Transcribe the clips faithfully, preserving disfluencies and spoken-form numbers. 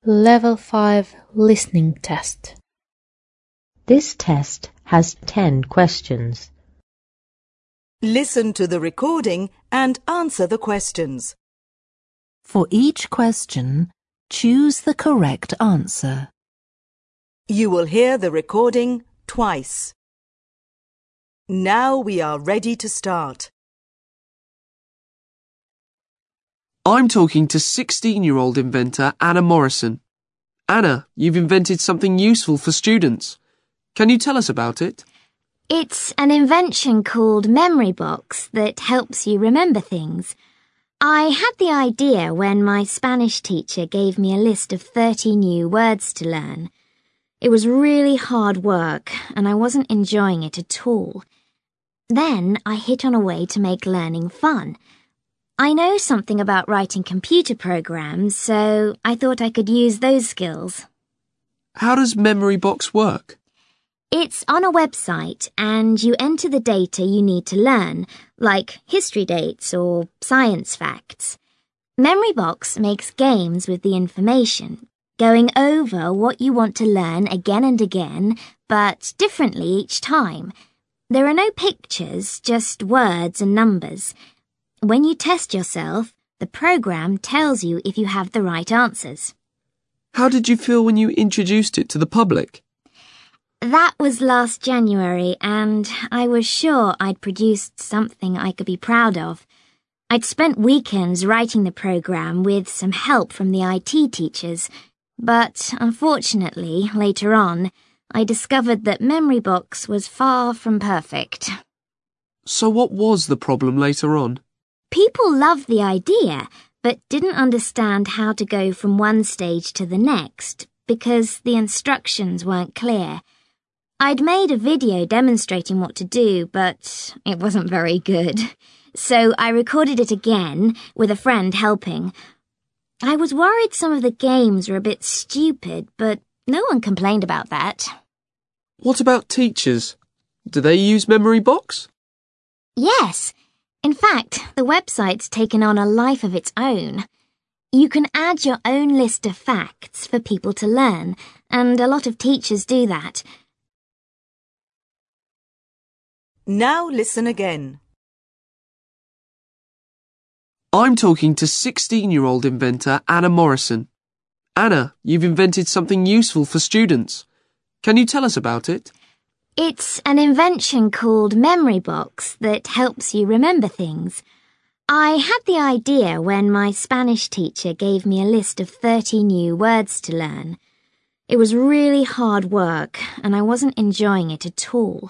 Level five Listening Test. This test has ten questions. Listen to the recording and answer the questions. For each question, choose the correct answer. You will hear the recording twice. Now we are ready to start. I'm talking to sixteen-year-old inventor Anna Morrison. Anna, you've invented something useful for students. Can you tell us about it? It's an invention called Memory Box that helps you remember things. I had the idea when my Spanish teacher gave me a list of thirty new words to learn. It was really hard work and I wasn't enjoying it at all. Then I hit on a way to make learning fun. I know something about writing computer programs, so I thought I could use those skills. How does Memory Box work? It's on a website and you enter the data you need to learn, like history dates or science facts. Memory Box makes games with the information, going over what you want to learn again and again, but differently each time. There are no pictures, just words and numbers. When you test yourself, the program tells you if you have the right answers. How did you feel when you introduced it to the public? That was last January, and I was sure I'd produced something I could be proud of. I'd spent weekends writing the program with some help from the I T teachers, but unfortunately, later on, I discovered that Memory Box was far from perfect. So what was the problem later on? People loved the idea, but didn't understand how to go from one stage to the next because the instructions weren't clear. I'd made a video demonstrating what to do, but it wasn't very good. So I recorded it again, with a friend helping. I was worried some of the games were a bit stupid, but no one complained about that. What about teachers? Do they use Memory Box? Yes. In fact, the website's taken on a life of its own. You can add your own list of facts for people to learn, and a lot of teachers do that. Now listen again. I'm talking to sixteen-year-old inventor Anna Morrison. Anna, you've invented something useful for students. Can you tell us about it? It's an invention called Memory Box that helps you remember things. I had the idea when my Spanish teacher gave me a list of thirty new words to learn. It was really hard work and I wasn't enjoying it at all.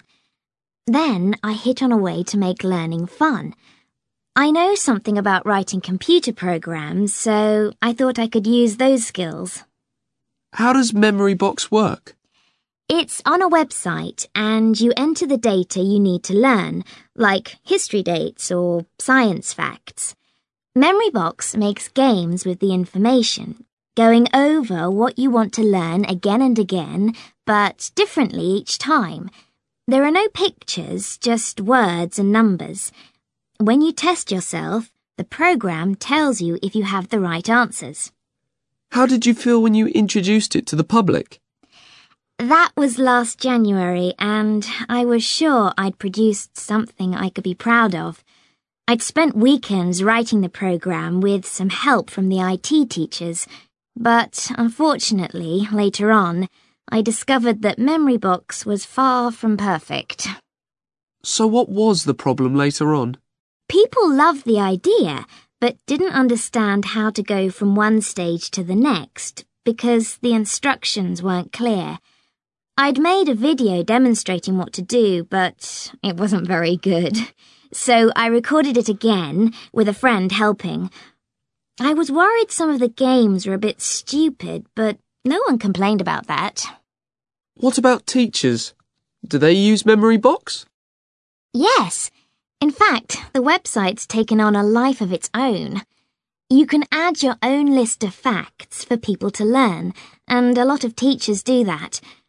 Then I hit on a way to make learning fun. I know something about writing computer programs, so I thought I could use those skills. How does Memory Box work? It's on a website and you enter the data you need to learn, like history dates or science facts. Memory Box makes games with the information, going over what you want to learn again and again, but differently each time. There are no pictures, just words and numbers. When you test yourself, the program tells you if you have the right answers. How did you feel when you introduced it to the public? That was last January, and I was sure I'd produced something I could be proud of. I'd spent weekends writing the program with some help from the I T teachers, but unfortunately, later on, I discovered that Memory Box was far from perfect. So what was the problem later on? People loved the idea, but didn't understand how to go from one stage to the next because the instructions weren't clear. I'd made a video demonstrating what to do, but it wasn't very good. So I recorded it again, with a friend helping. I was worried some of the games were a bit stupid, but no one complained about that. What about teachers? Do they use Memory Box? Yes. In fact, the website's taken on a life of its own. You can add your own list of facts for people to learn, and a lot of teachers do that.